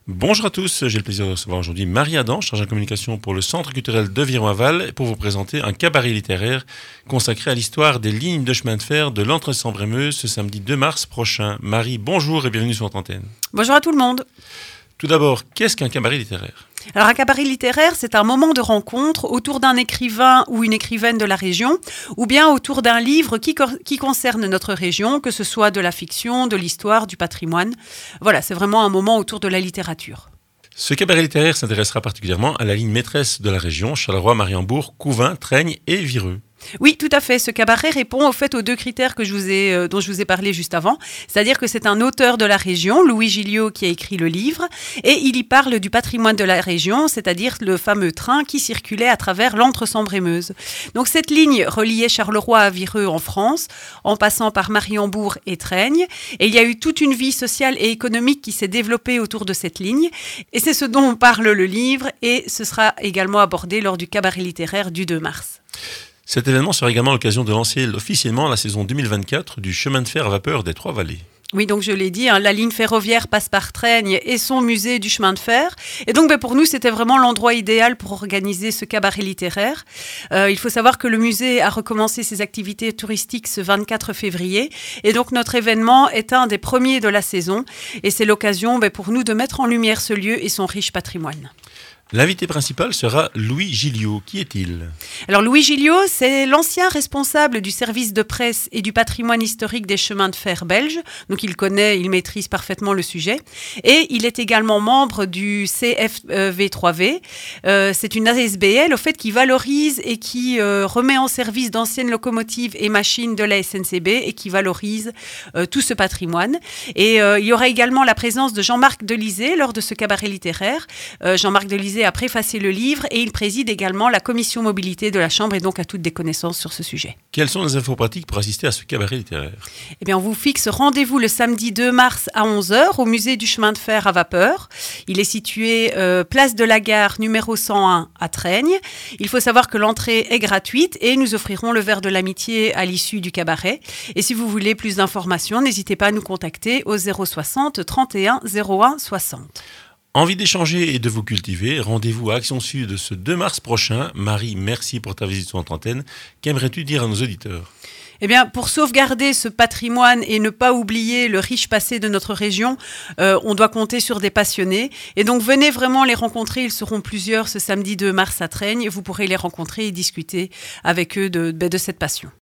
Bonjour à tous, j'ai le plaisir de recevoir aujourd'hui Marie Adam, chargée de communication pour le Centre culturel de Viron-Aval, pour vous présenter un cabaret littéraire consacré à l'histoire des lignes de chemin de fer de l'Entre-Sambre-et-Meuse ce samedi 2 mars prochain. Marie, bonjour et bienvenue sur notre antenne. Bonjour à tout le monde. Tout d'abord, qu'est-ce qu'un cabaret littéraire ? Alors un cabaret littéraire, c'est un moment de rencontre autour d'un écrivain ou une écrivaine de la région, ou bien autour d'un livre qui concerne notre région, que ce soit de la fiction, de l'histoire, du patrimoine. Voilà, c'est vraiment un moment autour de la littérature. Ce cabaret littéraire s'intéressera particulièrement à la ligne maîtresse de la région, Charleroi, Mariembourg, Couvain, Traigne et Vireux. Oui, tout à fait. Ce cabaret répond au fait aux deux critères dont je vous ai parlé juste avant. C'est-à-dire que c'est un auteur de la région, Louis Gilliot, qui a écrit le livre, et il y parle du patrimoine de la région, c'est-à-dire le fameux train qui circulait à travers l'Entre-Sambre-et-Meuse. Donc cette ligne reliait Charleroi à Vireux en France, en passant par Mariembourg et Traigne, et il y a eu toute une vie sociale et économique qui s'est développée autour de cette ligne, et c'est ce dont parle le livre, et ce sera également abordé lors du cabaret littéraire du 2 mars. Cet événement sera également l'occasion de lancer officiellement la saison 2024 du chemin de fer à vapeur des Trois-Vallées. Oui, donc je l'ai dit, la ligne ferroviaire passe par Traigne et son musée du chemin de fer. Et donc pour nous, c'était vraiment l'endroit idéal pour organiser ce cabaret littéraire. Il faut savoir que le musée a recommencé ses activités touristiques ce 24 février. Et donc notre événement est un des premiers de la saison. Et c'est l'occasion pour nous de mettre en lumière ce lieu et son riche patrimoine. L'invité principal sera Louis Gilliot. Qui est-il ? Alors Louis Gilliot, c'est l'ancien responsable du service de presse et du patrimoine historique des chemins de fer belges. Donc il maîtrise parfaitement le sujet. Et il est également membre du CFV3V. C'est une ASBL au fait qui valorise et qui remet en service d'anciennes locomotives et machines de la SNCB et qui valorise tout ce patrimoine. Et il y aura également la présence de Jean-Marc Delisée lors de ce cabaret littéraire. Jean-Marc Delisée a préfacé le livre et il préside également la commission mobilité de la Chambre et donc a toutes des connaissances sur ce sujet. Quelles sont les infos pratiques pour assister à ce cabaret littéraire ? Eh bien, on vous fixe rendez-vous le samedi 2 mars à 11h au musée du chemin de fer à vapeur. Il est situé place de la Gare numéro 101 à Traigne. Il faut savoir que l'entrée est gratuite et nous offrirons le verre de l'amitié à l'issue du cabaret. Et si vous voulez plus d'informations, n'hésitez pas à nous contacter au 060 31 01 60. Envie d'échanger et de vous cultiver, rendez-vous à Action Sud ce 2 mars prochain. Marie, merci pour ta visite sur notre antenne. Qu'aimerais-tu dire à nos auditeurs ? Eh bien, pour sauvegarder ce patrimoine et ne pas oublier le riche passé de notre région, on doit compter sur des passionnés. Et donc, venez vraiment les rencontrer. Ils seront plusieurs ce samedi 2 mars à Traigne. Vous pourrez les rencontrer et discuter avec eux de cette passion.